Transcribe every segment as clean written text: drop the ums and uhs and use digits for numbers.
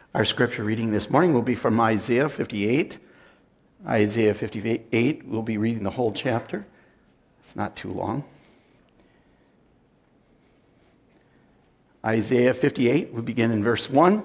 Our scripture reading this morning will be from Isaiah 58. Isaiah 58, we'll be reading the whole chapter. It's not too long. Isaiah 58, we begin in verse 1.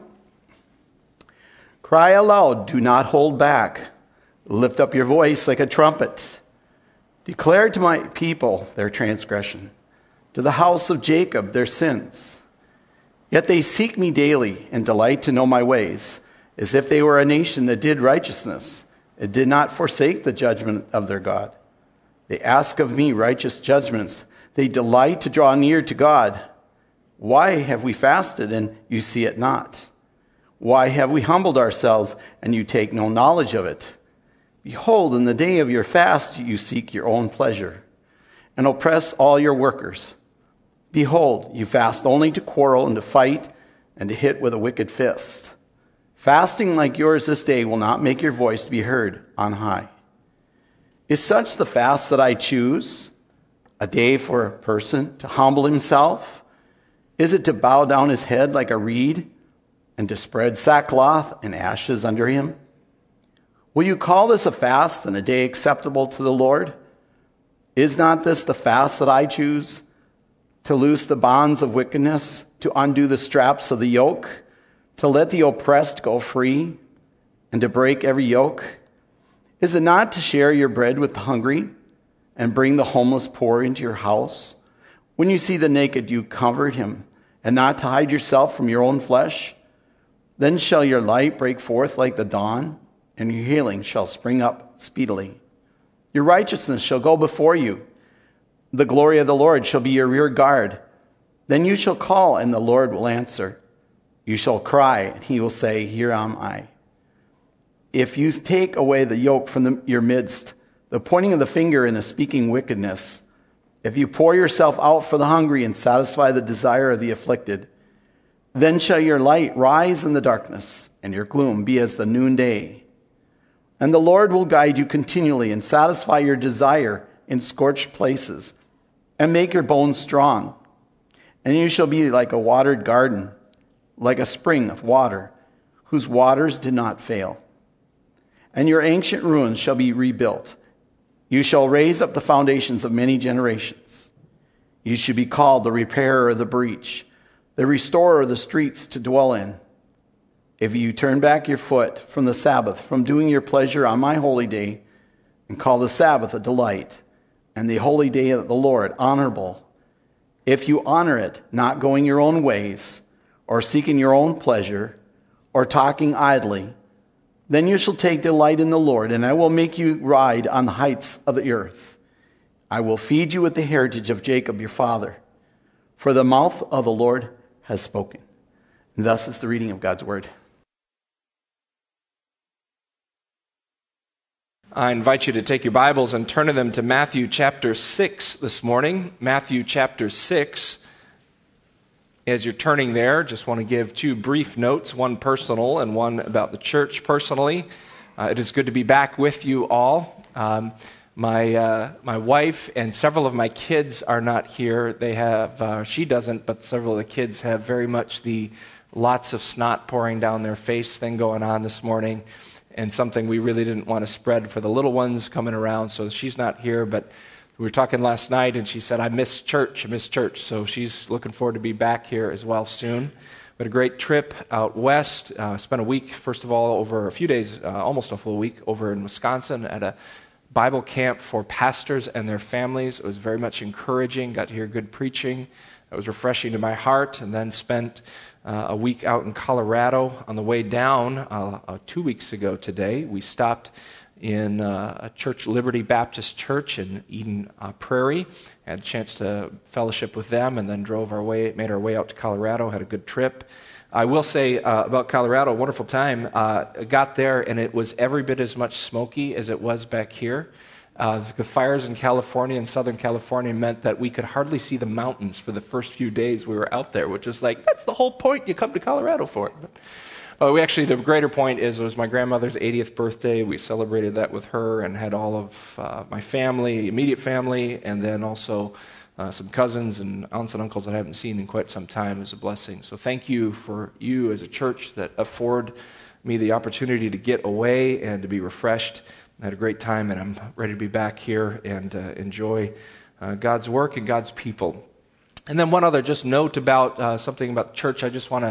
Cry aloud, do not hold back. Lift up your voice like a trumpet. Declare to my people their transgression, to the house of Jacob their sins. Yet they seek me daily and delight to know my ways, as if they were a nation that did righteousness and did not forsake the judgment of their God. They ask of me righteous judgments. They delight to draw near to God. Why have we fasted and you see it not? Why have we humbled ourselves and you take no knowledge of it? Behold, in the day of your fast you seek your own pleasure and oppress all your workers. Behold, you fast only to quarrel and to fight and to hit with a wicked fist. Fasting like yours this day will not make your voice be heard on high. Is such the fast that I choose, a day for a person to humble himself? Is it to bow down his head like a reed and to spread sackcloth and ashes under him? Will you call this a fast and a day acceptable to the Lord? Is not this the fast that I choose? To loose the bonds of wickedness, to undo the straps of the yoke, to let the oppressed go free, and to break every yoke? Is it not to share your bread with the hungry and bring the homeless poor into your house? When you see the naked, you comfort him, and not to hide yourself from your own flesh? Then shall your light break forth like the dawn, and your healing shall spring up speedily. Your righteousness shall go before you. The glory of the Lord shall be your rear guard. Then you shall call, and the Lord will answer. You shall cry, and he will say, Here am I. If you take away the yoke from your midst, the pointing of the finger and the speaking wickedness, if you pour yourself out for the hungry and satisfy the desire of the afflicted, then shall your light rise in the darkness, and your gloom be as the noonday. And the Lord will guide you continually and satisfy your desire in scorched places, and make your bones strong. And you shall be like a watered garden, like a spring of water, whose waters did not fail. And your ancient ruins shall be rebuilt. You shall raise up the foundations of many generations. You should be called the repairer of the breach, the restorer of the streets to dwell in. If you turn back your foot from the Sabbath, from doing your pleasure on my holy day, and call the Sabbath a delight, and the holy day of the Lord honorable, if you honor it, not going your own ways, or seeking your own pleasure, or talking idly, then you shall take delight in the Lord, and I will make you ride on the heights of the earth. I will feed you with the heritage of Jacob your father, for the mouth of the Lord has spoken. And thus is the reading of God's word. I invite you to take your Bibles and turn them to Matthew chapter 6 this morning. Matthew chapter 6. As you're turning there, just want to give two brief notes, one personal and one about the church personally. It is good to be back with you all. My wife and several of my kids are not here. They have, she doesn't, but several of the kids have very much the lots of snot pouring down their face thing going on this morning, and something we really didn't want to spread for the little ones coming around, so she's not here. But we were talking last night, and she said, I miss church, so she's looking forward to be back here as well soon. We had a great trip out west, spent a week, first of all, over a few days, almost a full week, over in Wisconsin at a Bible camp for pastors and their families. It was very much encouraging, got to hear good preaching. It was refreshing to my heart, and then spent a week out in Colorado. On the way down, 2 weeks ago today, we stopped in a church, Liberty Baptist Church in Eden Prairie. Had a chance to fellowship with them, and then made our way out to Colorado, had a good trip. I will say about Colorado, a wonderful time. Got there, and it was every bit as much smoky as it was back here. The fires in California and Southern California meant that we could hardly see the mountains for the first few days we were out there, which was like, that's the whole point you come to Colorado for. But the greater point is it was my grandmother's 80th birthday. We celebrated that with her and had all of my family, immediate family, and then also some cousins and aunts and uncles that I haven't seen in quite some time is a blessing. So thank you for you as a church that afford me the opportunity to get away and to be refreshed. I had a great time, and I'm ready to be back here and enjoy God's work and God's people. And then one other just note about something about the church.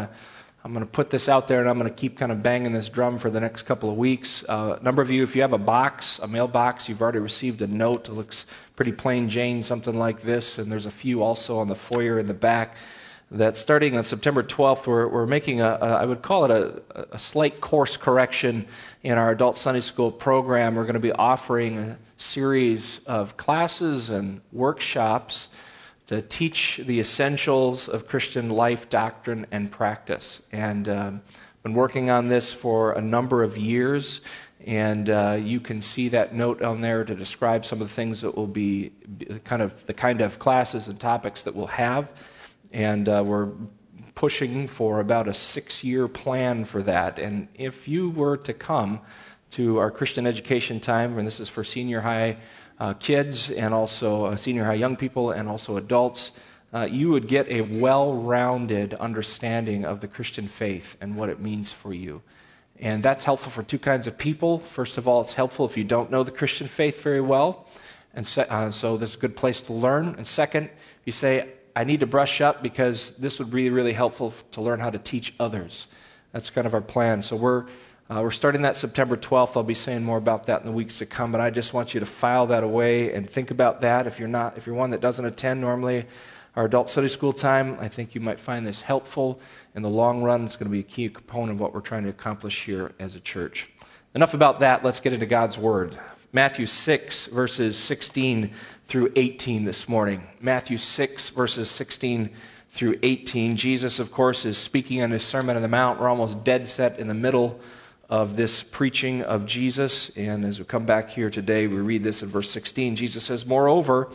I'm going to put this out there, and I'm going to keep kind of banging this drum for the next couple of weeks. A number of you, if you have a mailbox, you've already received a note. It looks pretty plain Jane, something like this, and there's a few also on the foyer in the back. That starting on September 12th, we're making I would call it a slight course correction in our adult Sunday school program. We're going to be offering a series of classes and workshops to teach the essentials of Christian life, doctrine, and practice. And been working on this for a number of years, and you can see that note on there to describe some of the things that will be the kind of classes and topics that we'll have. And we're pushing for about a 6-year plan for that. And if you were to come to our Christian education time, and this is for senior high kids and also senior high young people and also adults, you would get a well-rounded understanding of the Christian faith and what it means for you. And that's helpful for two kinds of people. First of all, it's helpful if you don't know the Christian faith very well, and so this is a good place to learn. And second, if you say, I need to brush up because this would be really helpful to learn how to teach others. That's kind of our plan. So we're starting that September 12th. I'll be saying more about that in the weeks to come, but I just want you to file that away and think about that. If you're one that doesn't attend normally our adult study school time, I think you might find this helpful. In the long run, it's going to be a key component of what we're trying to accomplish here as a church. Enough about that. Let's get into God's Word. Matthew 6, verses 16 through 18 this morning. Matthew 6, verses 16 through 18. Jesus, of course, is speaking on his Sermon on the Mount. We're almost dead set in the middle of this preaching of Jesus. And as we come back here today, we read this in verse 16. Jesus says, Moreover,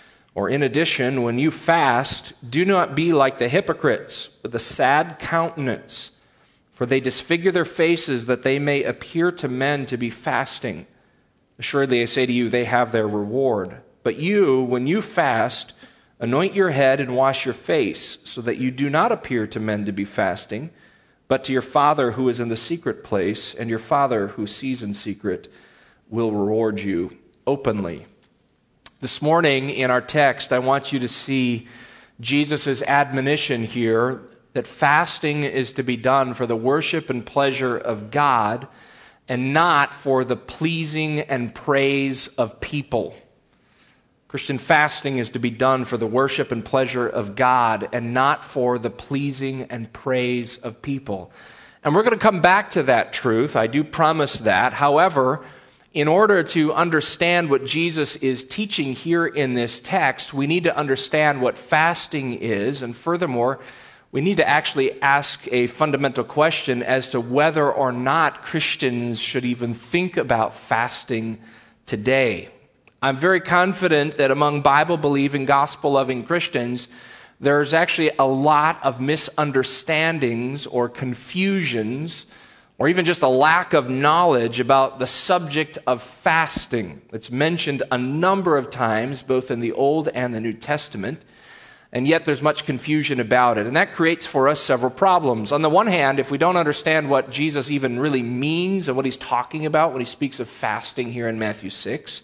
or in addition, when you fast, do not be like the hypocrites with a sad countenance, for they disfigure their faces that they may appear to men to be fasting. Assuredly, I say to you, they have their reward. But you, when you fast, anoint your head and wash your face, so that you do not appear to men to be fasting, but to your Father who is in the secret place, and your Father who sees in secret will reward you openly. This morning in our text, I want you to see Jesus' admonition here that fasting is to be done for the worship and pleasure of God, and not for the pleasing and praise of people. Christian fasting is to be done for the worship and pleasure of God and not for the pleasing and praise of people. And we're going to come back to that truth. I do promise that. However, in order to understand what Jesus is teaching here in this text, we need to understand what fasting is. And furthermore, we need to actually ask a fundamental question as to whether or not Christians should even think about fasting today. I'm very confident that among Bible-believing, gospel-loving Christians, there's actually a lot of misunderstandings or confusions, or even just a lack of knowledge about the subject of fasting. It's mentioned a number of times, both in the Old and the New Testament, and yet there's much confusion about it. And that creates for us several problems. On the one hand, if we don't understand what Jesus even really means and what he's talking about when he speaks of fasting here in Matthew 6,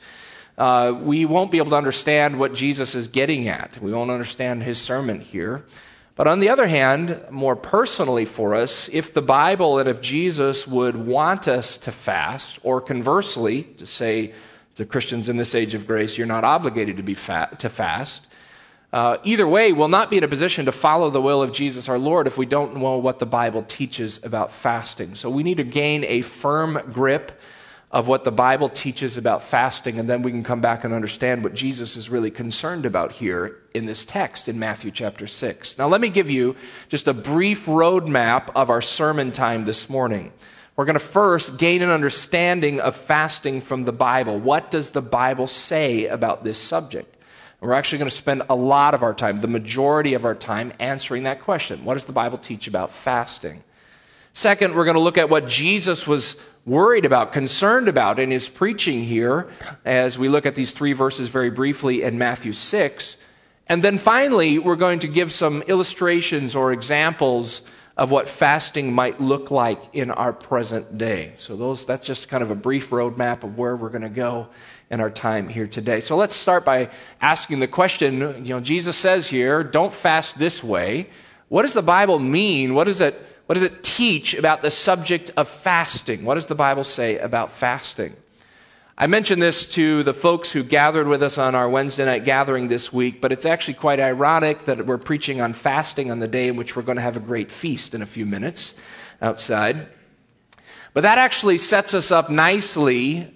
we won't be able to understand what Jesus is getting at. We won't understand his sermon here. But on the other hand, more personally for us, if the Bible and if Jesus would want us to fast, or conversely, to say to Christians in this age of grace, you're not obligated to fast, either way, we'll not be in a position to follow the will of Jesus our Lord if we don't know what the Bible teaches about fasting. So we need to gain a firm grip of what the Bible teaches about fasting, and then we can come back and understand what Jesus is really concerned about here in this text in Matthew chapter 6. Now let me give you just a brief roadmap of our sermon time this morning. We're going to first gain an understanding of fasting from the Bible. What does the Bible say about this subject? We're actually going to spend a lot of our time, the majority of our time, answering that question. What does the Bible teach about fasting? Second, we're going to look at what Jesus was worried about, concerned about in his preaching here, as we look at these three verses very briefly in Matthew 6. And then finally, we're going to give some illustrations or examples of what fasting might look like in our present day. So that's just kind of a brief roadmap of where we're going to go in our time here today. So let's start by asking the question, Jesus says here, don't fast this way. What does the Bible mean? What does it teach about the subject of fasting? What does the Bible say about fasting? I mentioned this to the folks who gathered with us on our Wednesday night gathering this week, but it's actually quite ironic that we're preaching on fasting on the day in which we're going to have a great feast in a few minutes outside. But that actually sets us up nicely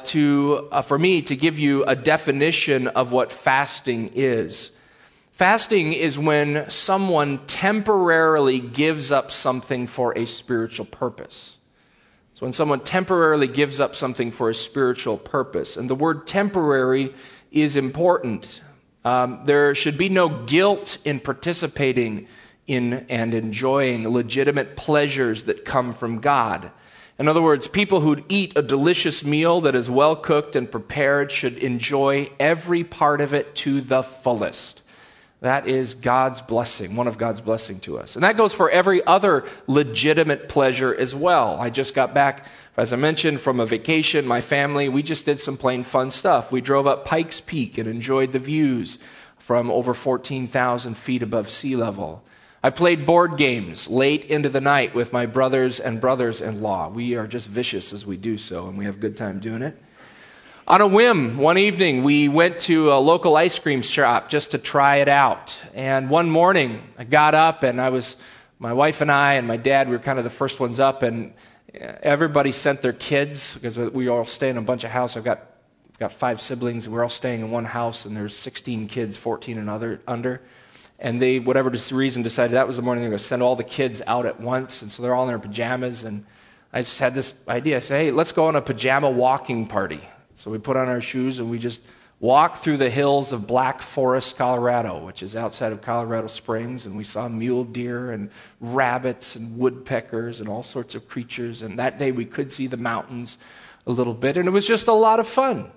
for me to give you a definition of what fasting is. Fasting is when someone temporarily gives up something for a spiritual purpose. So when someone temporarily gives up something for a spiritual purpose. And the word temporary is important. There should be no guilt in participating in and enjoying legitimate pleasures that come from God. In other words, people who eat a delicious meal that is well cooked and prepared should enjoy every part of it to the fullest. That is God's blessing, one of God's blessing to us. And that goes for every other legitimate pleasure as well. I just got back, as I mentioned, from a vacation. My family, we just did some plain fun stuff. We drove up Pikes Peak and enjoyed the views from over 14,000 feet above sea level. I played board games late into the night with my brothers and brothers-in-law. We are just vicious as we do so, and we have a good time doing it. On a whim, one evening, we went to a local ice cream shop just to try it out. And one morning, I got up, and my wife and I and my dad, we were kind of the first ones up, and everybody sent their kids, because we all stay in a bunch of houses. I've got 5 siblings, and we're all staying in one house, and there's 16 kids, 14 and under. And they, whatever reason, decided that was the morning they were going to send all the kids out at once, and so they're all in their pajamas, and I just had this idea. I said, hey, let's go on a pajama walking party. So we put on our shoes and we just walked through the hills of Black Forest, Colorado, which is outside of Colorado Springs, and we saw mule deer and rabbits and woodpeckers and all sorts of creatures. And that day we could see the mountains a little bit, and it was just a lot of fun.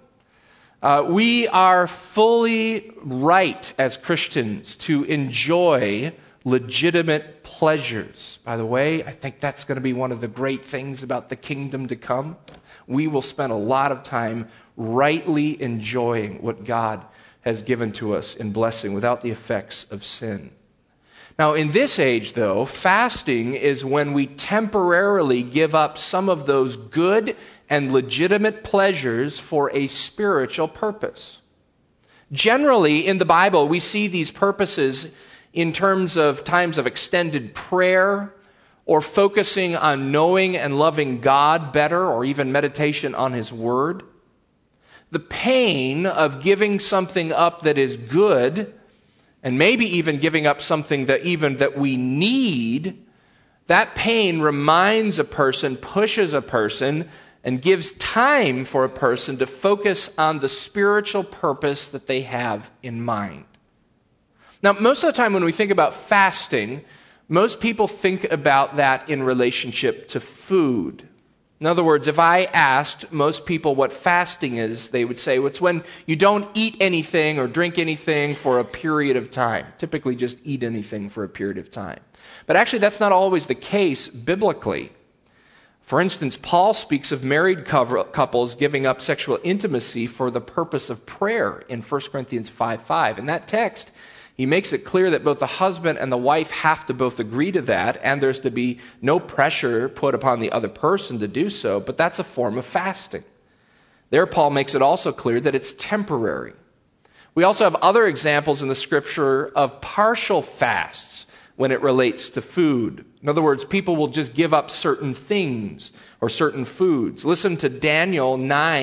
We are fully right as Christians to enjoy legitimate pleasures. By the way, I think that's going to be one of the great things about the kingdom to come. We will spend a lot of time rightly enjoying what God has given to us in blessing without the effects of sin. Now, in this age, though, fasting is when we temporarily give up some of those good and legitimate pleasures for a spiritual purpose. Generally, in the Bible, we see these purposes in terms of times of extended prayer, or focusing on knowing and loving God better, or even meditation on His Word. The pain of giving something up that is good, and maybe even giving up something that we need, that pain reminds a person, pushes a person, and gives time for a person to focus on the spiritual purpose that they have in mind. Now, most of the time when we think about fasting, most people think about that in relationship to food. In other words, if I asked most people what fasting is, they would say, well, it's when you don't eat anything or drink anything for a period of time. Typically just eat anything for a period of time. But actually, that's not always the case biblically. For instance, Paul speaks of married couples giving up sexual intimacy for the purpose of prayer in 1 Corinthians 5:5. In that text, he makes it clear that both the husband and the wife have to both agree to that, and there's to be no pressure put upon the other person to do so, but that's a form of fasting. There, Paul makes it also clear that it's temporary. We also have other examples in the Scripture of partial fasts when it relates to food. In other words, people will just give up certain things or certain foods. Listen to Daniel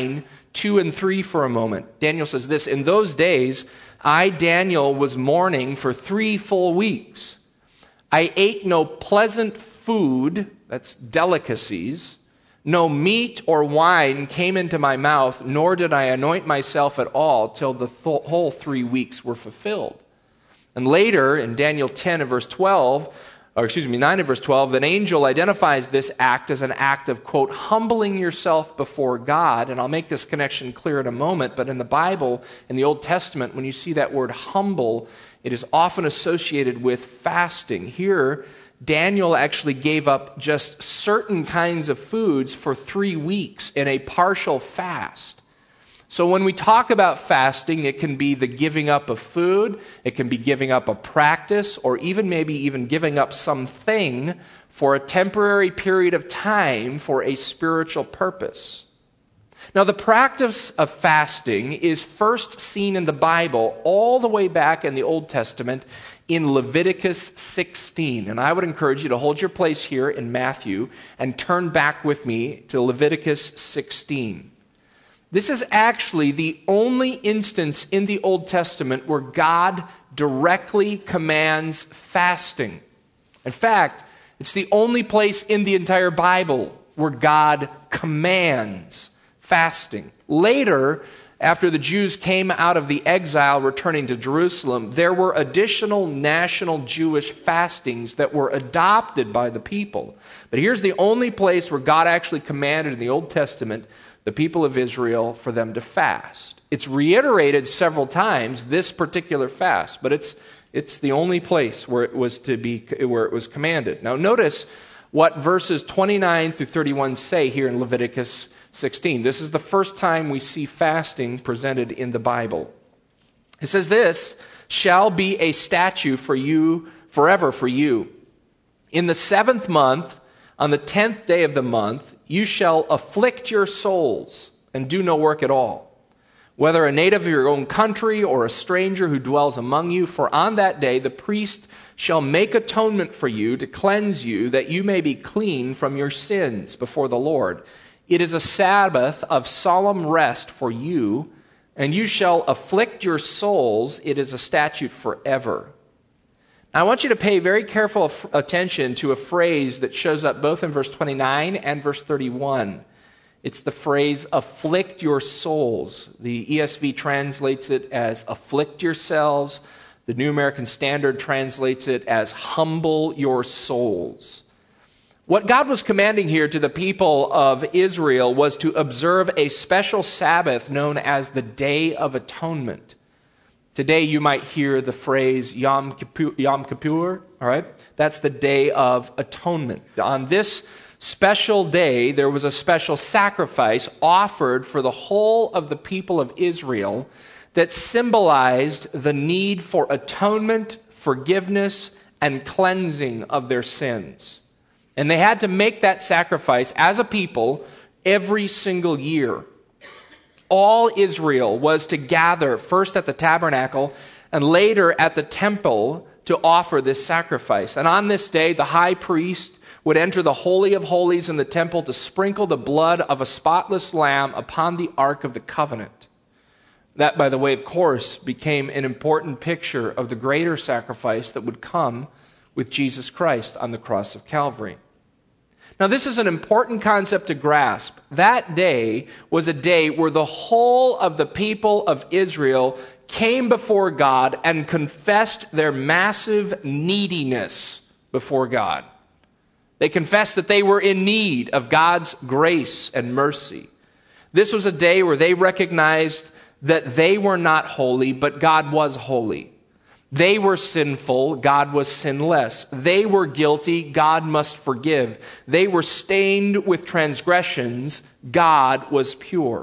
9:2-3 for a moment. Daniel says this, in those days, I, Daniel, was mourning for 3 full weeks. I ate no pleasant food, that's delicacies, no meat or wine came into my mouth, nor did I anoint myself at all till the whole 3 weeks were fulfilled. And later, in Daniel 10 and verse 12, 9 and verse 12, an angel identifies this act as an act of, quote, humbling yourself before God. And I'll make this connection clear in a moment, but in the Bible, in the Old Testament, when you see that word humble, it is often associated with fasting. Here, Daniel actually gave up just certain kinds of foods for 3 weeks in a partial fast. So when we talk about fasting, it can be the giving up of food, it can be giving up a practice, or maybe even giving up something for a temporary period of time for a spiritual purpose. Now, the practice of fasting is first seen in the Bible all the way back in the Old Testament in Leviticus 16. And I would encourage you to hold your place here in Matthew and turn back with me to Leviticus 16. This is actually the only instance in the Old Testament where God directly commands fasting. In fact, it's the only place in the entire Bible where God commands fasting. Later, after the Jews came out of the exile returning to Jerusalem, there were additional national Jewish fastings that were adopted by the people. But here's the only place where God actually commanded in the Old Testament the people of Israel for them to fast. It's reiterated several times, this particular fast, but it's the only place where it was commanded. Now notice what verses 29 through 31 say here in Leviticus 16. This is the first time we see fasting presented in the Bible. It says, "This shall be a statute for you forever for you. In the 7th month, on the 10th day of the month, you shall afflict your souls and do no work at all, whether a native of your own country or a stranger who dwells among you. For on that day the priest shall make atonement for you to cleanse you, that you may be clean from your sins before the Lord. It is a Sabbath of solemn rest for you, and you shall afflict your souls. It is a statute forever." Now, I want you to pay very careful attention to a phrase that shows up both in verse 29 and verse 31. It's the phrase, afflict your souls. The ESV translates it as afflict yourselves. The New American Standard translates it as humble your souls. What God was commanding here to the people of Israel was to observe a special Sabbath known as the Day of Atonement. Today you might hear the phrase Yom Kippur, all right? That's the Day of Atonement. On this special day, there was a special sacrifice offered for the whole of the people of Israel that symbolized the need for atonement, forgiveness, and cleansing of their sins. And they had to make that sacrifice as a people every single year. All Israel was to gather first at the tabernacle and later at the temple to offer this sacrifice. And on this day, the high priest would enter the Holy of Holies in the temple to sprinkle the blood of a spotless lamb upon the Ark of the Covenant. That, by the way, of course, became an important picture of the greater sacrifice that would come with Jesus Christ on the cross of Calvary. Now, this is an important concept to grasp. That day was a day where the whole of the people of Israel came before God and confessed their massive neediness before God. They confessed that they were in need of God's grace and mercy. This was a day where they recognized that they were not holy, but God was holy. They were sinful, God was sinless. They were guilty, God must forgive. They were stained with transgressions, God was pure.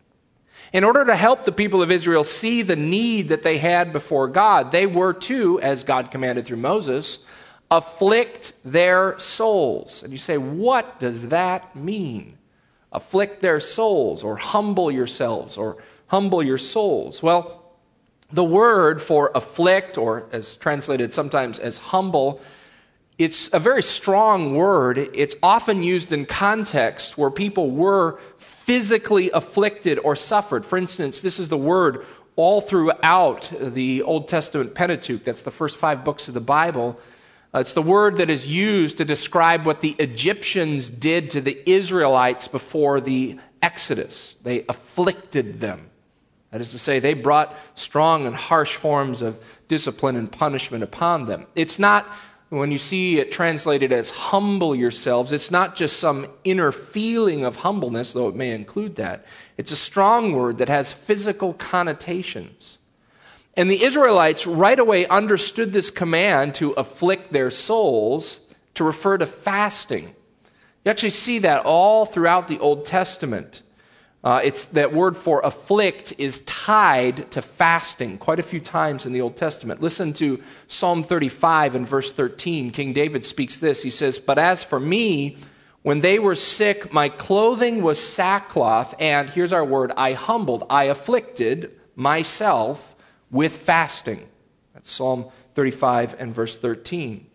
In order to help the people of Israel see the need that they had before God, they were to, as God commanded through Moses, afflict their souls. And you say, what does that mean? Afflict their souls, or humble yourselves, or humble your souls. Well, the word for afflict, or as translated sometimes as humble, it's a very strong word. It's often used in context where people were physically afflicted or suffered. For instance, this is the word all throughout the Old Testament Pentateuch. That's the first 5 books of the Bible. It's the word that is used to describe what the Egyptians did to the Israelites before the Exodus. They afflicted them. That is to say, they brought strong and harsh forms of discipline and punishment upon them. It's not when you see it translated as humble yourselves, it's not just some inner feeling of humbleness, though it may include that. It's a strong word that has physical connotations. And the Israelites right away understood this command to afflict their souls to refer to fasting. You actually see that all throughout the Old Testament. It's that word for afflict is tied to fasting quite a few times in the Old Testament. Listen to Psalm 35 and verse 13. King David speaks this. He says, "But as for me, when they were sick, my clothing was sackcloth, and," here's our word, "I afflicted myself with fasting." That's Psalm 35 and verse 13.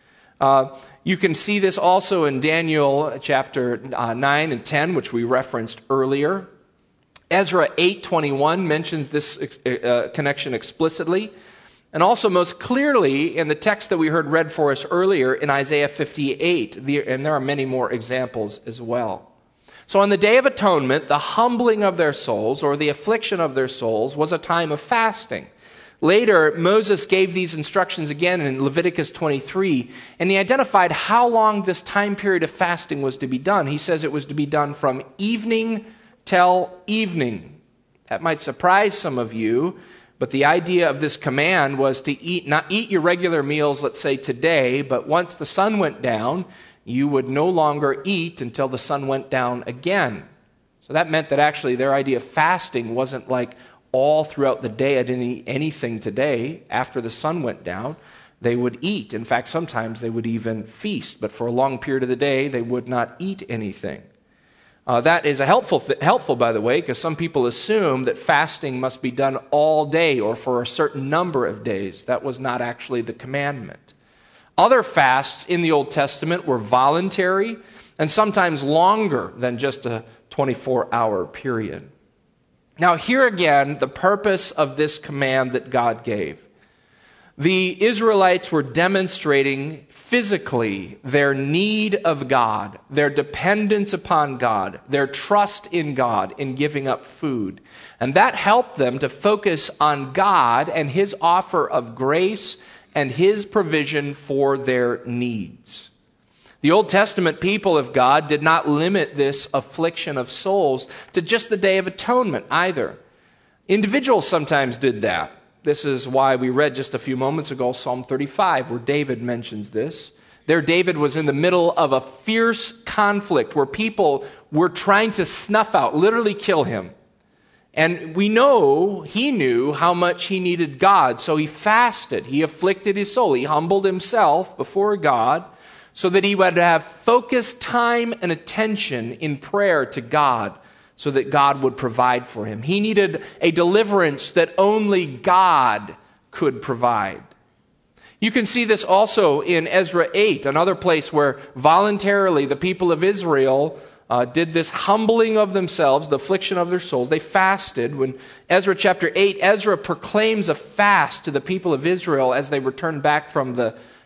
You can see this also in Daniel chapter 9 and 10, which we referenced earlier. Ezra 8:21 mentions this connection explicitly, and also most clearly in the text that we heard read for us earlier in Isaiah 58, and there are many more examples as well. So on the Day of Atonement, the humbling of their souls, or the affliction of their souls, was a time of fasting. Later, Moses gave these instructions again in Leviticus 23, and he identified how long this time period of fasting was to be done. He says it was to be done from evening till evening. That might surprise some of you, but the idea of this command was to not eat your regular meals, let's say today, but once the sun went down, you would no longer eat until the sun went down again. So that meant that actually their idea of fasting wasn't like all throughout the day, I didn't eat anything today. After the sun went down, they would eat. In fact, sometimes they would even feast, but for a long period of the day, they would not eat anything. That is helpful, by the way, because some people assume that fasting must be done all day or for a certain number of days. That was not actually the commandment. Other fasts in the Old Testament were voluntary and sometimes longer than just a 24-hour period. Now, here again, the purpose of this command that God gave. The Israelites were demonstrating physically their need of God, their dependence upon God, their trust in God in giving up food. And that helped them to focus on God and His offer of grace and His provision for their needs. The Old Testament people of God did not limit this affliction of souls to just the Day of Atonement either. Individuals sometimes did that. This is why we read just a few moments ago Psalm 35, where David mentions this. There, David was in the middle of a fierce conflict where people were trying to snuff out, literally kill him. And we know he knew how much he needed God, so he fasted. He afflicted his soul. He humbled himself before God, so that he would have focused time and attention in prayer to God, so that God would provide for him. He needed a deliverance that only God could provide. You can see this also in Ezra 8, another place where voluntarily the people of Israel did this humbling of themselves, the affliction of their souls. They fasted. When Ezra chapter 8, Ezra proclaims a fast to the people of Israel as they return back from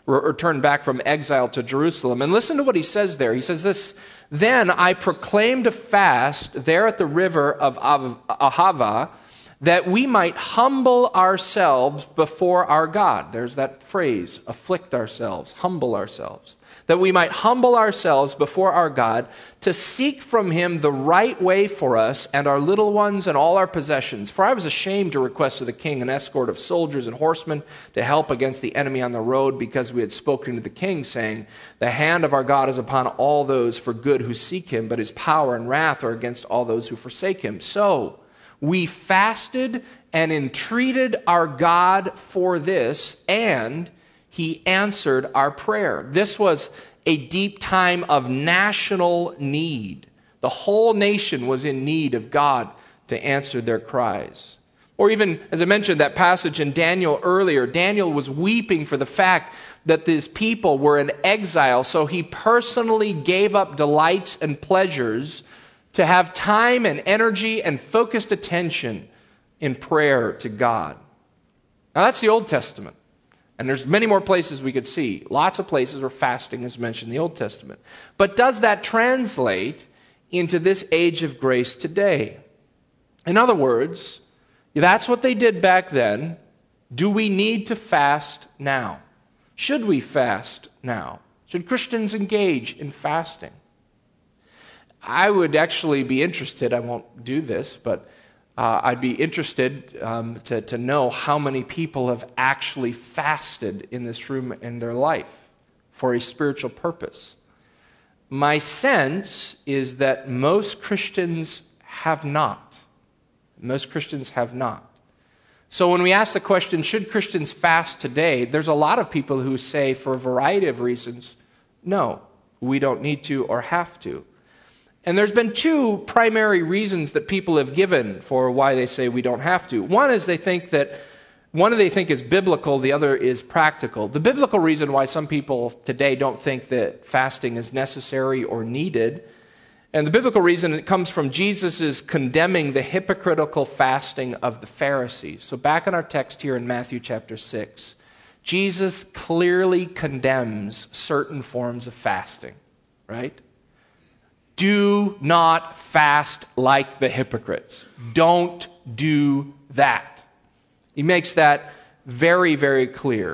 exile to Jerusalem. And listen to what he says there. He says this, "Then I proclaimed a fast there at the river of Ahava, that we might humble ourselves before our God." There's that phrase, afflict ourselves, humble ourselves. "That we might humble ourselves before our God, to seek from Him the right way for us and our little ones and all our possessions. For I was ashamed to request to the king an escort of soldiers and horsemen to help against the enemy on the road, because we had spoken to the king, saying, the hand of our God is upon all those for good who seek Him, but His power and wrath are against all those who forsake Him. So we fasted and entreated our God for this, and He answered our prayer." This was a deep time of national need. The whole nation was in need of God to answer their cries. Or even, as I mentioned, that passage in Daniel earlier, Daniel was weeping for the fact that these people were in exile, so he personally gave up delights and pleasures to have time and energy and focused attention in prayer to God. Now that's the Old Testament. And there's many more places we could see. Lots of places where fasting is mentioned in the Old Testament. But does that translate into this age of grace today? In other words, that's what they did back then. Do we need to fast now? Should we fast now? Should Christians engage in fasting? I would actually be interested, I won't do this, but I'd be interested to know how many people have actually fasted in this room in their life for a spiritual purpose. My sense is that most Christians have not. Most Christians have not. So when we ask the question, should Christians fast today, there's a lot of people who say, for a variety of reasons, no, we don't need to or have to. And there's been two primary reasons that people have given for why they say we don't have to. One is they think is biblical, the other is practical. The biblical reason why some people today don't think that fasting is necessary or needed, and the biblical reason, it comes from Jesus' condemning the hypocritical fasting of the Pharisees. So back in our text here in Matthew chapter 6, Jesus clearly condemns certain forms of fasting, right? Do not fast like the hypocrites. Don't do that. He makes that very, very clear.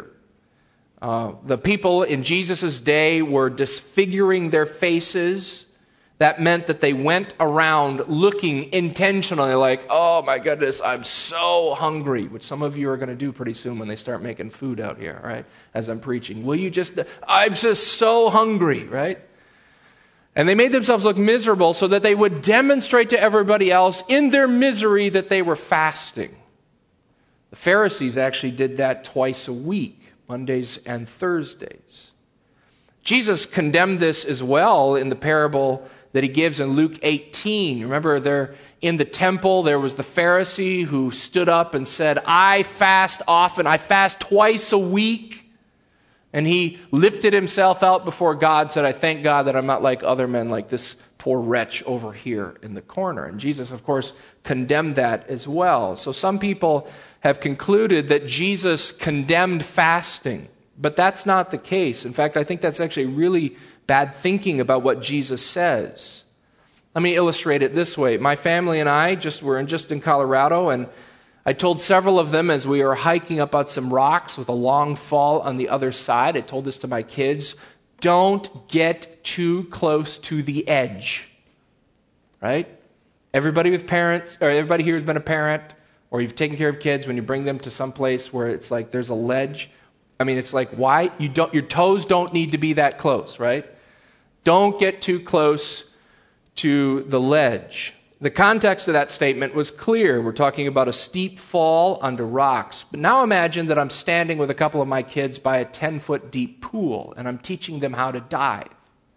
The people in Jesus' day were disfiguring their faces. That meant that they went around looking intentionally like, oh my goodness, I'm so hungry, which some of you are going to do pretty soon when they start making food out here, right? As I'm preaching. I'm just so hungry, right? And they made themselves look miserable so that they would demonstrate to everybody else in their misery that they were fasting. The Pharisees actually did that twice a week, Mondays and Thursdays. Jesus condemned this as well in the parable that he gives in Luke 18. Remember, there in the temple, there was the Pharisee who stood up and said, I fast often, I fast twice a week. And he lifted himself out before God, said, I thank God that I'm not like other men, like this poor wretch over here in the corner. And Jesus, of course, condemned that as well. So some people have concluded that Jesus condemned fasting, but that's not the case. In fact, I think that's actually really bad thinking about what Jesus says. Let me illustrate it this way. My family and I were just in Colorado, and I told several of them as we were hiking up on some rocks with a long fall on the other side, I told this to my kids, don't get too close to the edge, right? Everybody with parents, or everybody here who's been a parent, or you've taken care of kids, when you bring them to some place where it's like there's a ledge, I mean, it's like, why? Your toes don't need to be that close, right? Don't get too close to the ledge. The context of that statement was clear. We're talking about a steep fall onto rocks. But now imagine that I'm standing with a couple of my kids by a 10-foot deep pool, and I'm teaching them how to dive.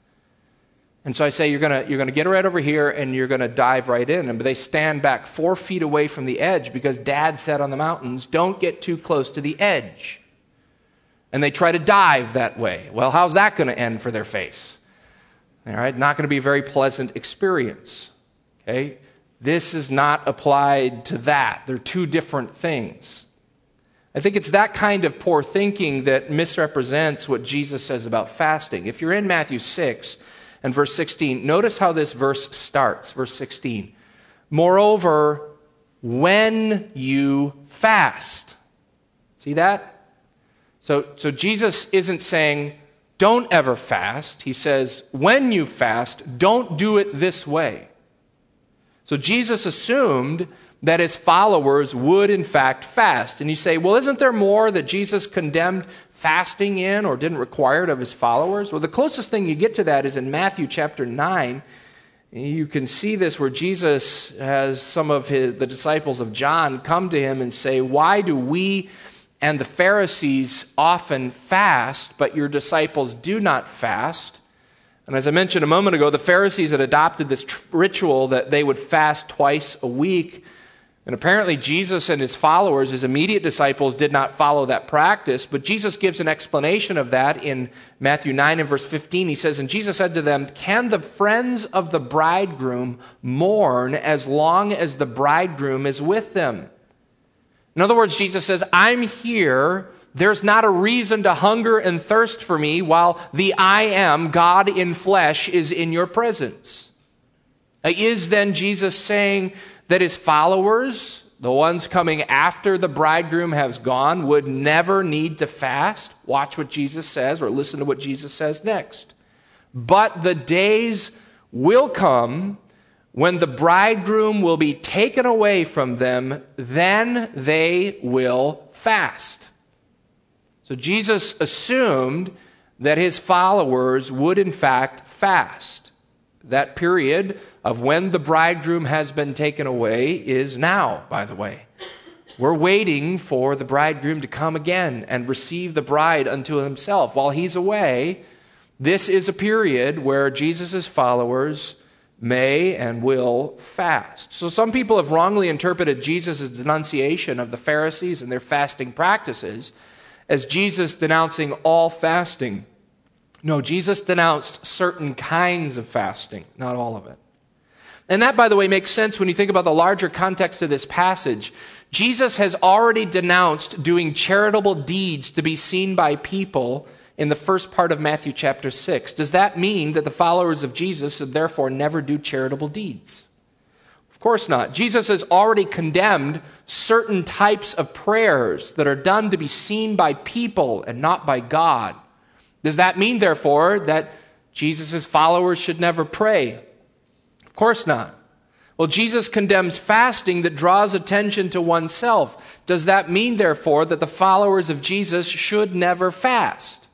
And so I say, you're gonna get right over here, and you're going to dive right in. And they stand back 4 feet away from the edge because Dad said on the mountains, don't get too close to the edge. And they try to dive that way. Well, how's that going to end for their face? All right, not going to be a very pleasant experience. Okay? This is not applied to that. They're two different things. I think it's that kind of poor thinking that misrepresents what Jesus says about fasting. If you're in Matthew 6 and verse 16, notice how this verse starts. Verse 16. Moreover, when you fast. See that? So Jesus isn't saying, don't ever fast. He says, when you fast, don't do it this way. So Jesus assumed that his followers would in fact fast. And you say, well, isn't there more that Jesus condemned fasting in or didn't require it of his followers? Well, the closest thing you get to that is in Matthew chapter 9. You can see this where Jesus has some of the disciples of John come to him and say, why do we and the Pharisees often fast, but your disciples do not fast? And as I mentioned a moment ago, the Pharisees had adopted this ritual that they would fast twice a week. And apparently Jesus and his followers, his immediate disciples, did not follow that practice. But Jesus gives an explanation of that in Matthew 9 and verse 15. He says, and Jesus said to them, can the friends of the bridegroom mourn as long as the bridegroom is with them? In other words, Jesus says, I'm here. There's not a reason to hunger and thirst for me while the I am, God in flesh, is in your presence. Is then Jesus saying that his followers the ones coming after the bridegroom has gone, would never need to fast. Watch what Jesus says, or listen to what Jesus says next. But the days will come when the bridegroom will be taken away from them, then they will fast. So Jesus assumed that his followers would in fact fast. That period of when the bridegroom has been taken away is now, by the way. We're waiting for the bridegroom to come again and receive the bride unto himself. While he's away, this is a period where Jesus' followers may and will fast. So some people have wrongly interpreted Jesus' denunciation of the Pharisees and their fasting practices as Jesus denouncing all fasting. No, Jesus denounced certain kinds of fasting, not all of it. And that, by the way, makes sense when you think about the larger context of this passage. Jesus has already denounced doing charitable deeds to be seen by people in the first part of Matthew chapter 6. Does that mean that the followers of Jesus should therefore never do charitable deeds? Of course not. Jesus has already condemned certain types of prayers that are done to be seen by people and not by God. Does that mean, therefore, that Jesus' followers should never pray? Of course not. Well, Jesus condemns fasting that draws attention to oneself. Does that mean, therefore, that the followers of Jesus should never fast?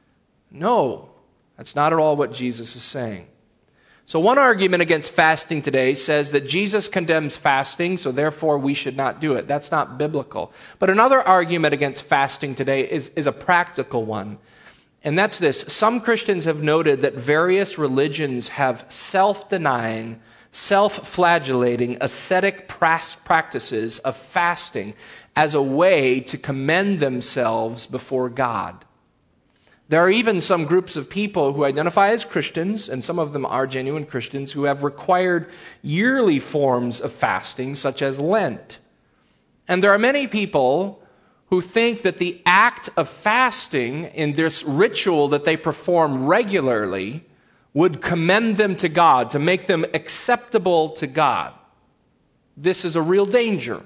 No, that's not at all what Jesus is saying. So one argument against fasting today says that Jesus condemns fasting, so therefore we should not do it. That's not biblical. But another argument against fasting today is a practical one. And that's this. Some Christians have noted that various religions have self-denying, self-flagellating, ascetic practices of fasting as a way to commend themselves before God. There are even some groups of people who identify as Christians, and some of them are genuine Christians, who have required yearly forms of fasting, such as Lent. And there are many people who think that the act of fasting in this ritual that they perform regularly would commend them to God, to make them acceptable to God. This is a real danger.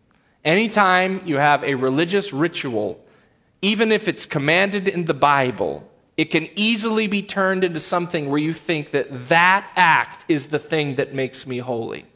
Anytime you have a religious ritual, even if it's commanded in the Bible, it can easily be turned into something where you think that that act is the thing that makes me holy.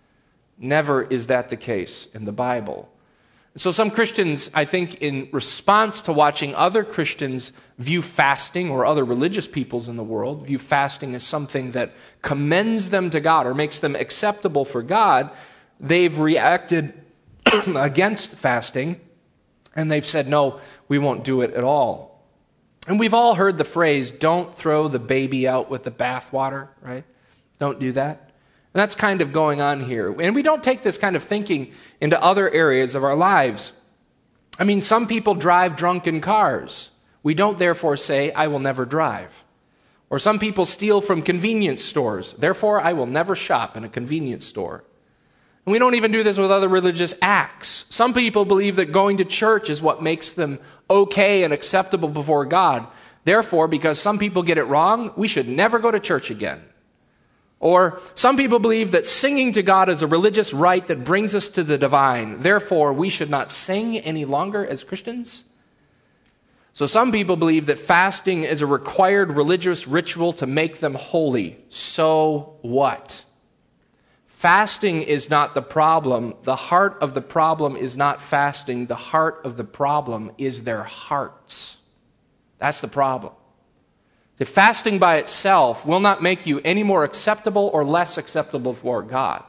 Never is that the case in the Bible. So some Christians, I think, in response to watching other Christians view fasting, or other religious peoples in the world view fasting as something that commends them to God or makes them acceptable for God, they've reacted against fasting, and they've said, no, we won't do it at all. And we've all heard the phrase, don't throw the baby out with the bathwater, right? Don't do that. And that's kind of going on here. And we don't take this kind of thinking into other areas of our lives. I mean, some people drive drunken cars. We don't therefore say, I will never drive. Or some people steal from convenience stores. Therefore, I will never shop in a convenience store. And we don't even do this with other religious acts. Some people believe that going to church is what makes them okay and acceptable before God. Therefore, because some people get it wrong, we should never go to church again. Or some people believe that singing to God is a religious rite that brings us to the divine. Therefore, we should not sing any longer as Christians. So some people believe that fasting is a required religious ritual to make them holy. So what? Fasting is not the problem. The heart of the problem is not fasting. The heart of the problem is their hearts. That's the problem. That fasting by itself will not make you any more acceptable or less acceptable for God.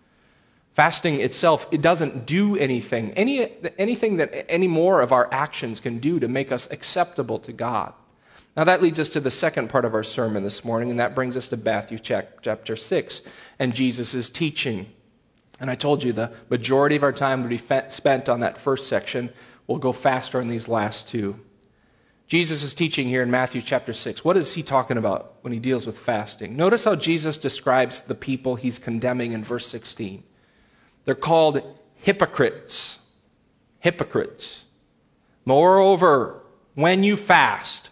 Fasting itself, it doesn't do anything. Anything that any more of our actions can do to make us acceptable to God. Now that leads us to the second part of our sermon this morning, and that brings us to Matthew chapter 6 and Jesus' teaching. And I told you the majority of our time would be spent on that first section. We'll go faster on these last two. Jesus is teaching here in Matthew chapter 6. What is he talking about when he deals with fasting? Notice how Jesus describes the people he's condemning in verse 16. They're called hypocrites. Hypocrites. Moreover, when you fast,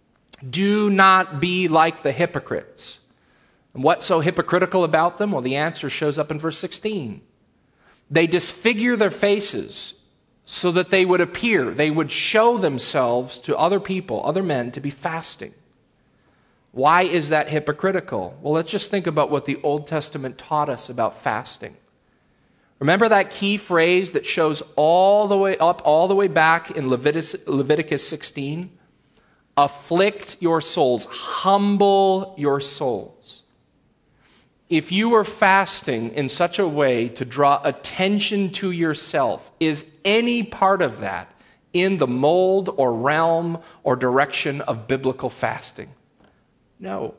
do not be like the hypocrites. And what's so hypocritical about them? Well, the answer shows up in verse 16. They disfigure their faces so that they would appear, they would show themselves to other people, other men, to be fasting. Why is that hypocritical? Well, let's just think about what the Old Testament taught us about fasting. Remember that key phrase that shows all the way up, all the way back in Leviticus 16? Afflict your souls, humble your souls. If you are fasting in such a way to draw attention to yourself, is any part of that in the mold or realm or direction of biblical fasting? No.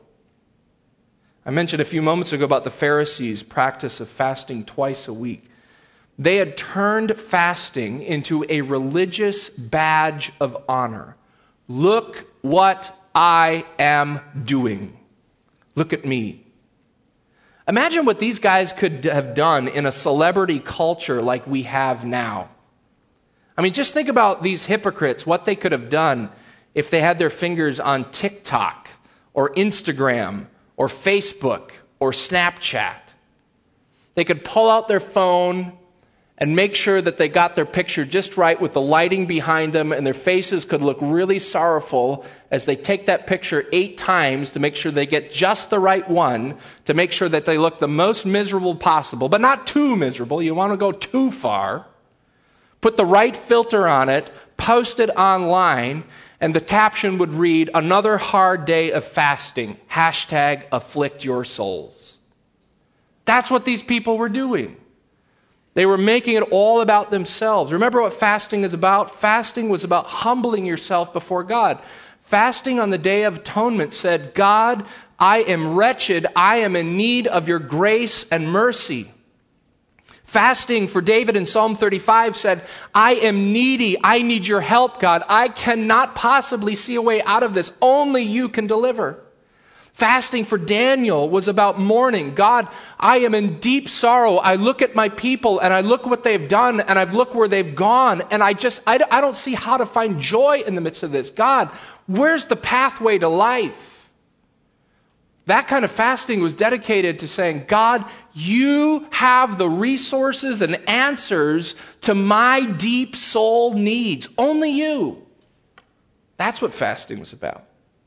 I mentioned a few moments ago about the Pharisees' practice of fasting twice a week. They had turned fasting into a religious badge of honor. Look what I am doing. Look at me. Imagine what these guys could have done in a celebrity culture like we have now. I mean, just think about these hypocrites, what they could have done if they had their fingers on TikTok or Instagram or Facebook or Snapchat. They could pull out their phone and make sure that they got their picture just right with the lighting behind them, and their faces could look really sorrowful as they take that picture 8 times to make sure they get just the right one, to make sure that they look the most miserable possible, but not too miserable. You want to go too far. Put the right filter on it, post it online, and the caption would read, "Another hard day of fasting, #afflict your souls." That's what these people were doing. They were making it all about themselves. Remember what fasting is about? Fasting was about humbling yourself before God. Fasting on the Day of Atonement said, God, I am wretched. I am in need of your grace and mercy. Fasting for David in Psalm 35 said, I am needy. I need your help, God. I cannot possibly see a way out of this. Only you can deliver. Fasting for Daniel was about mourning. God, I am in deep sorrow. I look at my people and I look what they've done and I look where they've gone and I don't see how to find joy in the midst of this. God, where's the pathway to life? That kind of fasting was dedicated to saying, God, you have the resources and answers to my deep soul needs. Only you. That's what fasting was about.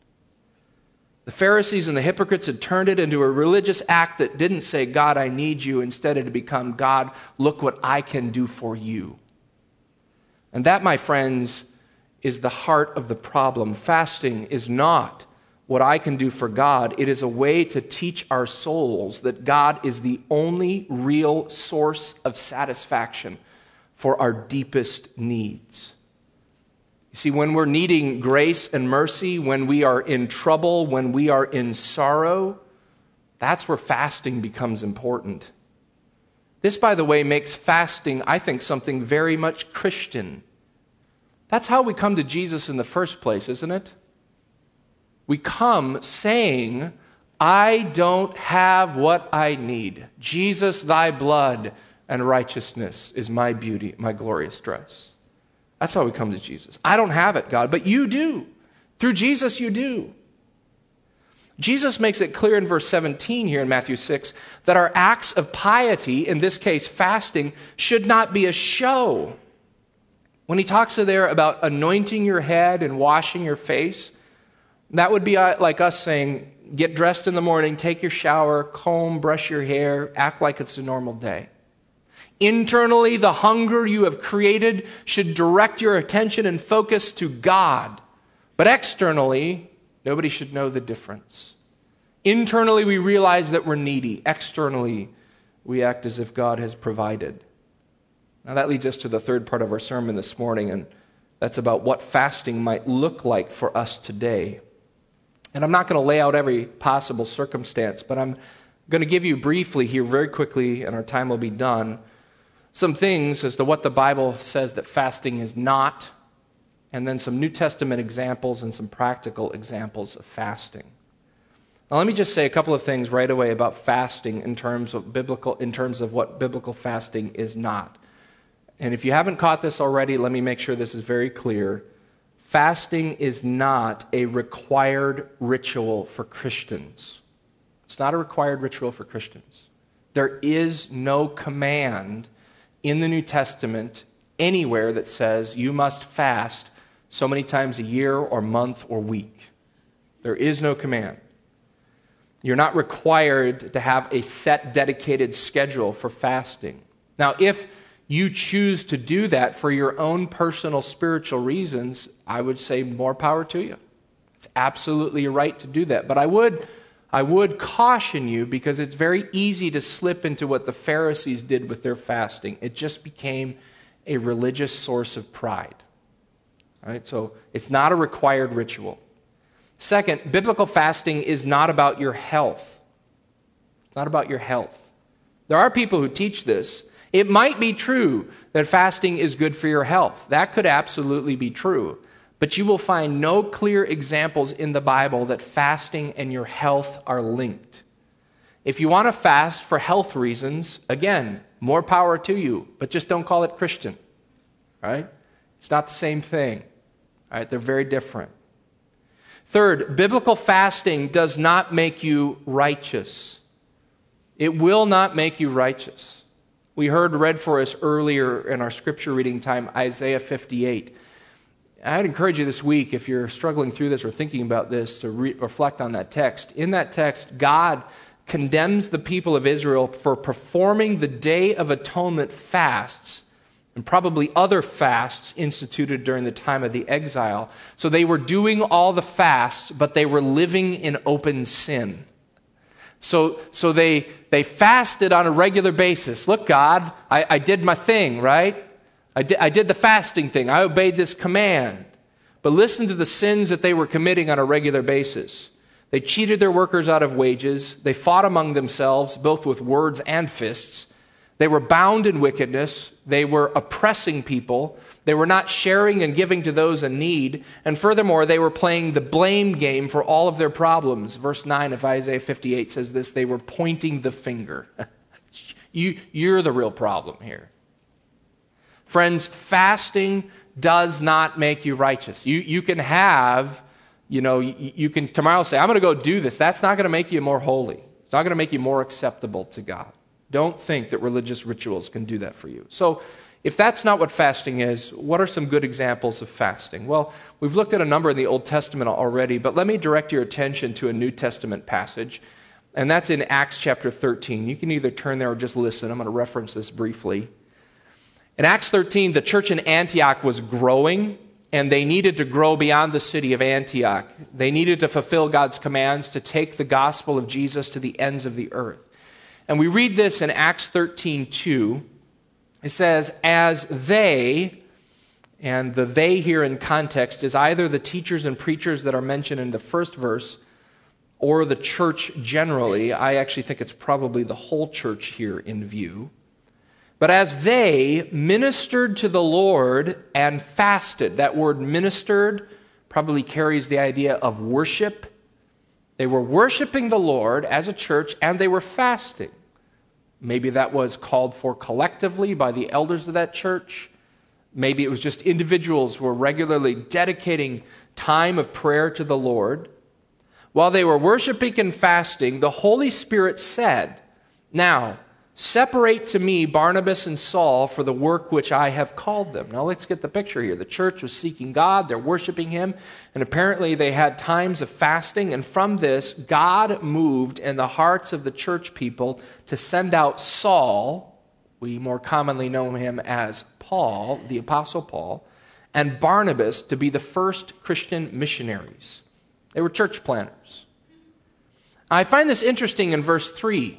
The Pharisees and the hypocrites had turned it into a religious act that didn't say, God, I need you. Instead, it had become, God, look what I can do for you. And that, my friends, is the heart of the problem. Fasting is not what I can do for God. It is a way to teach our souls that God is the only real source of satisfaction for our deepest needs. You see, when we're needing grace and mercy, when we are in trouble, when we are in sorrow, that's where fasting becomes important. This, by the way, makes fasting, I think, something very much Christian. That's how we come to Jesus in the first place, isn't it? We come saying, I don't have what I need. Jesus, thy blood and righteousness is my beauty, my glorious dress. That's how we come to Jesus. I don't have it, God, but you do. Through Jesus, you do. Jesus makes it clear in verse 17 here in Matthew 6 that our acts of piety, in this case fasting, should not be a show. When he talks there about anointing your head and washing your face, that would be like us saying, get dressed in the morning, take your shower, comb, brush your hair, act like it's a normal day. Internally, the hunger you have created should direct your attention and focus to God. But externally, nobody should know the difference. Internally, we realize that we're needy. Externally, we act as if God has provided. Now that leads us to the third part of our sermon this morning, and that's about what fasting might look like for us today. And I'm not going to lay out every possible circumstance, but I'm going to give you briefly here, very quickly, and our time will be done, some things as to what the Bible says that fasting is not, and then some New Testament examples and some practical examples of fasting. Now let me just say a couple of things right away about fasting in terms of what biblical fasting is not. And if you haven't caught this already, let me make sure this is very clear. Fasting is not a required ritual for Christians. It's not a required ritual for Christians. There is no command in the New Testament anywhere that says you must fast so many times a year or month or week. There is no command. You're not required to have a set dedicated schedule for fasting. Now, if you choose to do that for your own personal spiritual reasons, I would say more power to you. It's absolutely your right to do that. But I would caution you, because it's very easy to slip into what the Pharisees did with their fasting. It just became a religious source of pride. All right? So it's not a required ritual. Second, biblical fasting is not about your health. It's not about your health. There are people who teach this. It might be true that fasting is good for your health. That could absolutely be true. But you will find no clear examples in the Bible that fasting and your health are linked. If you want to fast for health reasons, again, more power to you, but just don't call it Christian. Right? It's not the same thing. All right? They're very different. Third, biblical fasting does not make you righteous. It will not make you righteous. We heard read for us earlier in our scripture reading time, Isaiah 58. I'd encourage you this week, if you're struggling through this or thinking about this, to reflect on that text. In that text, God condemns the people of Israel for performing the Day of Atonement fasts, and probably other fasts instituted during the time of the exile. So they were doing all the fasts, but they were living in open sin. So they fasted on a regular basis. Look, God, I did my thing, right? I did the fasting thing. I obeyed this command. But listen to the sins that they were committing on a regular basis. They cheated their workers out of wages. They fought among themselves, both with words and fists. They were bound in wickedness. They were oppressing people. They were not sharing and giving to those in need. And furthermore, they were playing the blame game for all of their problems. Verse 9 of Isaiah 58 says this: they were pointing the finger. You're the real problem here. Friends, fasting does not make you righteous. You can have, you can tomorrow say, I'm going to go do this. That's not going to make you more holy. It's not going to make you more acceptable to God. Don't think that religious rituals can do that for you. So if that's not what fasting is, what are some good examples of fasting? Well, we've looked at a number in the Old Testament already, but let me direct your attention to a New Testament passage, and that's in Acts chapter 13. You can either turn there or just listen. I'm going to reference this briefly. In Acts 13, the church in Antioch was growing, and they needed to grow beyond the city of Antioch. They needed to fulfill God's commands to take the gospel of Jesus to the ends of the earth. And we read this in Acts 13:2. It says, as they, and the they here in context is either the teachers and preachers that are mentioned in the first verse or the church generally. I actually think it's probably the whole church here in view. But as they ministered to the Lord and fasted, that word ministered probably carries the idea of worship. They were worshiping the Lord as a church, and they were fasting. Maybe that was called for collectively by the elders of that church. Maybe it was just individuals who were regularly dedicating time of prayer to the Lord. While they were worshiping and fasting, the Holy Spirit said, now, separate to me Barnabas and Saul for the work which I have called them. Now let's get the picture here. The church was seeking God, they're worshiping Him, and apparently they had times of fasting, and from this, God moved in the hearts of the church people to send out Saul, we more commonly know him as Paul, the Apostle Paul, and Barnabas to be the first Christian missionaries. They were church planters. I find this interesting in verse 3.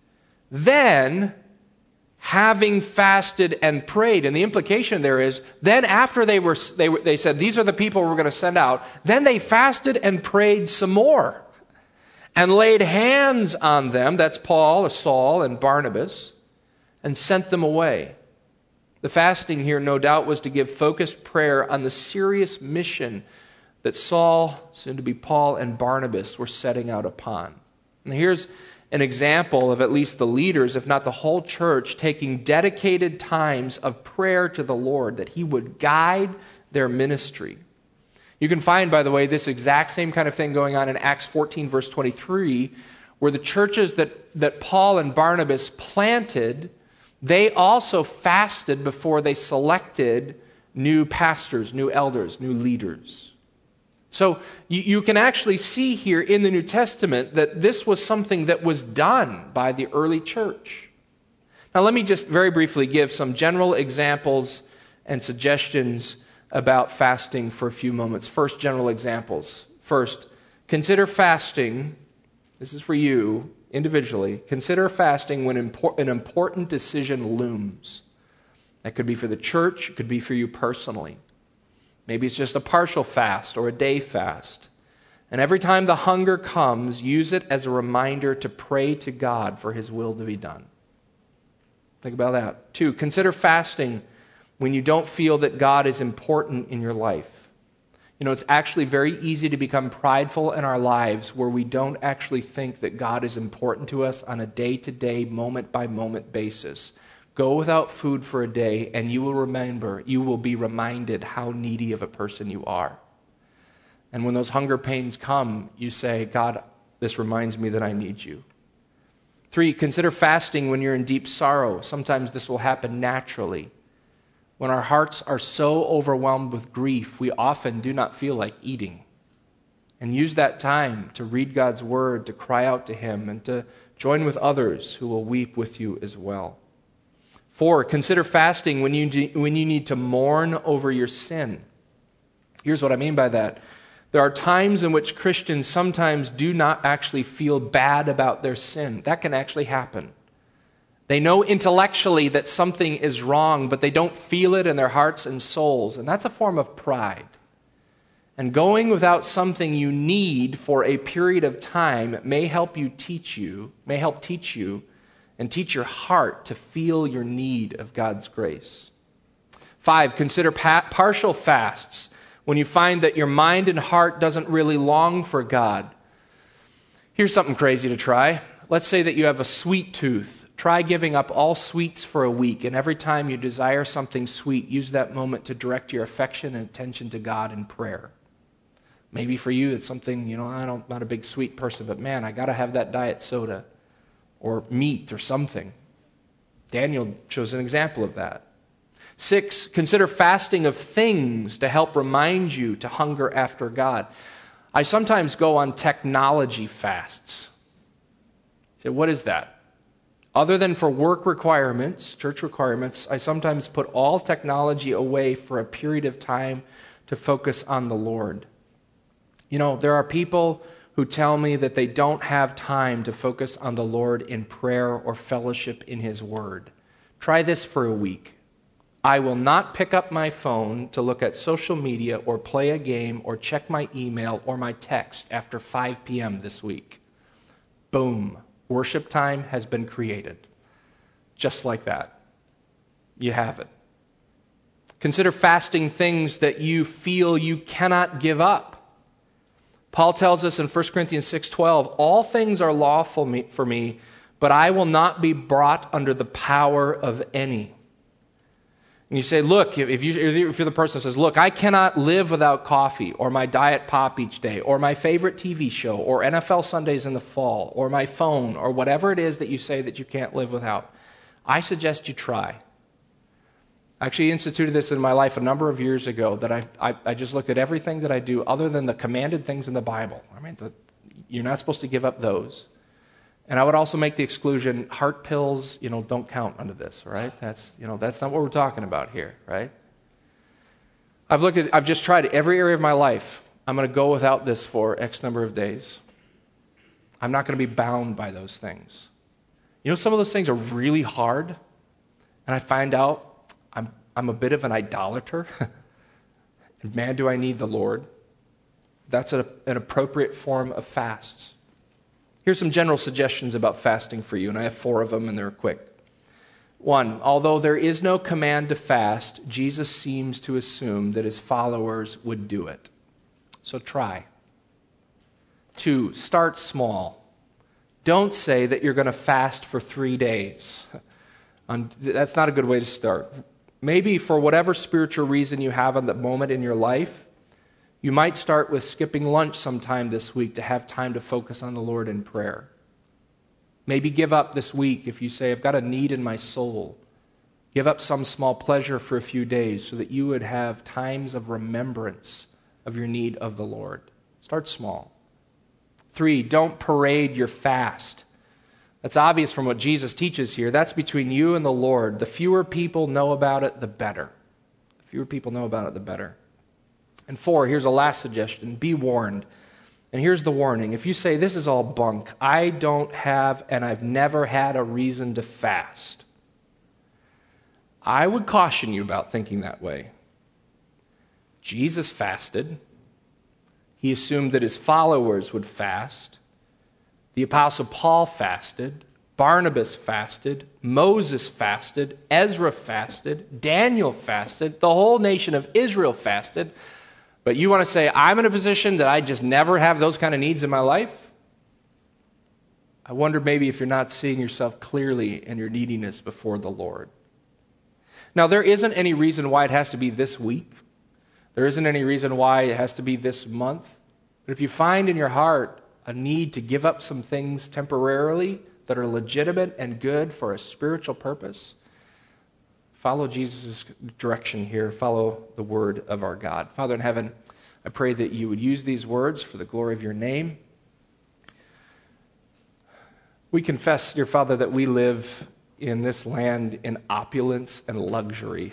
Then, having fasted and prayed, and the implication there is, then after they said, these are the people we're going to send out, then they fasted and prayed some more, and laid hands on them, that's Paul, Saul, and Barnabas, and sent them away. The fasting here, no doubt, was to give focused prayer on the serious mission that Saul, soon to be Paul, and Barnabas were setting out upon. And here's an example of at least the leaders, if not the whole church, taking dedicated times of prayer to the Lord, that He would guide their ministry. You can find, by the way, this exact same kind of thing going on in Acts 14, verse 23, where the churches that Paul and Barnabas planted, They also fasted before they selected new pastors, new elders, new leaders. So you can actually see here in the New Testament that this was something that was done by the early church. Now let me just very briefly give some general examples and suggestions about fasting for a few moments. First, general examples. First, consider fasting. This is for you individually. Consider fasting when an important decision looms. That could be for the church. It could be for you personally. Maybe it's just a partial fast or a day fast. And every time the hunger comes, use it as a reminder to pray to God for His will to be done. Think about that. 2, consider fasting when you don't feel that God is important in your life. You know, it's actually very easy to become prideful in our lives where we don't actually think that God is important to us on a day-to-day, moment-by-moment basis. Go without food for a day, and you will be reminded how needy of a person you are. And when those hunger pains come, you say, God, this reminds me that I need you. 3, consider fasting when you're in deep sorrow. Sometimes this will happen naturally. When our hearts are so overwhelmed with grief, we often do not feel like eating. And use that time to read God's word, to cry out to Him, and to join with others who will weep with you as well. 4, consider fasting when you need to mourn over your sin. Here's what I mean by that. There are times in which Christians sometimes do not actually feel bad about their sin. That can actually happen. They know intellectually that something is wrong, but they don't feel it in their hearts and souls, and that's a form of pride. And going without something you need for a period of time may help teach you, and teach your heart to feel your need of God's grace. 5, consider partial fasts when you find that your mind and heart doesn't really long for God. Here's something crazy to try. Let's say that you have a sweet tooth. Try giving up all sweets for a week, and every time you desire something sweet, use that moment to direct your affection and attention to God in prayer. Maybe for you it's something, I'm not a big sweet person, but man, I got to have that diet soda or meat or something. Daniel shows an example of that. 6, consider fasting of things to help remind you to hunger after God. I sometimes go on technology fasts. You say, what is that? Other than for work requirements, church requirements, I sometimes put all technology away for a period of time to focus on the Lord. There are people who tell me that they don't have time to focus on the Lord in prayer or fellowship in His Word. Try this for a week. I will not pick up my phone to look at social media or play a game or check my email or my text after 5 p.m. this week. Boom. Worship time has been created. Just like that. You have it. Consider fasting things that you feel you cannot give up. Paul tells us in 1 Corinthians 6:12, all things are lawful for me, but I will not be brought under the power of any. And you say, look, if you're the person that says, look, I cannot live without coffee or my diet pop each day or my favorite TV show or NFL Sundays in the fall or my phone or whatever it is that you say that you can't live without, I suggest you try. I actually instituted this in my life a number of years ago, that I just looked at everything that I do other than the commanded things in the Bible. You're not supposed to give up those. And I would also make the exclusion, heart pills, don't count under this, right? That's not what we're talking about here, right? I've just tried every area of my life. I'm going to go without this for X number of days. I'm not going to be bound by those things. Some of those things are really hard, and I find out I'm a bit of an idolater. And man, do I need the Lord. That's an appropriate form of fasts. Here's some general suggestions about fasting for you, and I have 4 of them, and they're quick. 1, although there is no command to fast, Jesus seems to assume that His followers would do it. So try. 2, start small. Don't say that you're going to fast for 3 days. That's not a good way to start. Maybe for whatever spiritual reason you have at the moment in your life, you might start with skipping lunch sometime this week to have time to focus on the Lord in prayer. Maybe give up this week if you say, I've got a need in my soul. Give up some small pleasure for a few days so that you would have times of remembrance of your need of the Lord. Start small. 3, don't parade your fast. That's obvious from what Jesus teaches here. That's between you and the Lord. The fewer people know about it, the better. The fewer people know about it, the better. And 4, here's a last suggestion. Be warned. And here's the warning. If you say, this is all bunk, I don't have and I've never had a reason to fast, I would caution you about thinking that way. Jesus fasted. He assumed that his followers would fast. The Apostle Paul fasted. Barnabas fasted. Moses fasted. Ezra fasted. Daniel fasted. The whole nation of Israel fasted. But you want to say, I'm in a position that I just never have those kind of needs in my life? I wonder maybe if you're not seeing yourself clearly in your neediness before the Lord. Now, there isn't any reason why it has to be this week. There isn't any reason why it has to be this month. But if you find in your heart a need to give up some things temporarily that are legitimate and good for a spiritual purpose, follow Jesus' direction here. Follow the word of our God. Father in heaven, I pray that you would use these words for the glory of your name. We confess, dear Father, that we live in this land in opulence and luxury.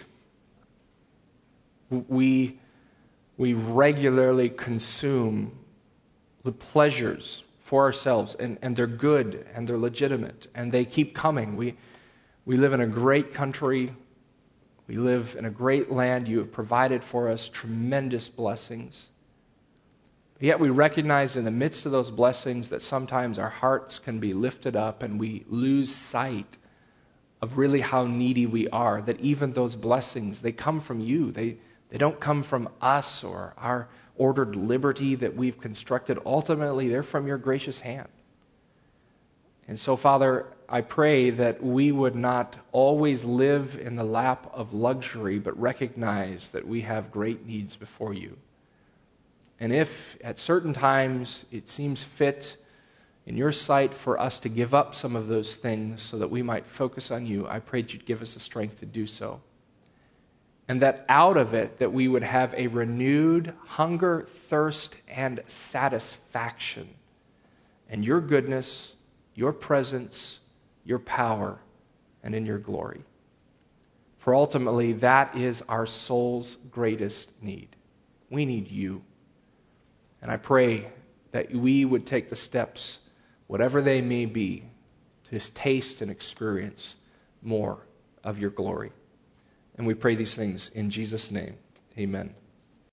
We regularly consume the pleasures for ourselves, and they're good, and they're legitimate, and they keep coming. We live in a great country. We live in a great land. You have provided for us tremendous blessings. Yet we recognize in the midst of those blessings that sometimes our hearts can be lifted up and we lose sight of really how needy we are, that even those blessings, they come from you. They don't come from us or our ordered liberty that we've constructed. Ultimately, they're from your gracious hand. And so, Father, I pray that we would not always live in the lap of luxury, but recognize that we have great needs before you. And if at certain times it seems fit in your sight for us to give up some of those things so that we might focus on you, I pray that you'd give us the strength to do so. And that out of it, that we would have a renewed hunger, thirst, and satisfaction in your goodness, your presence, your power, and in your glory. For ultimately, that is our soul's greatest need. We need you. And I pray that we would take the steps, whatever they may be, to taste and experience more of your glory. And we pray these things in Jesus' name. Amen.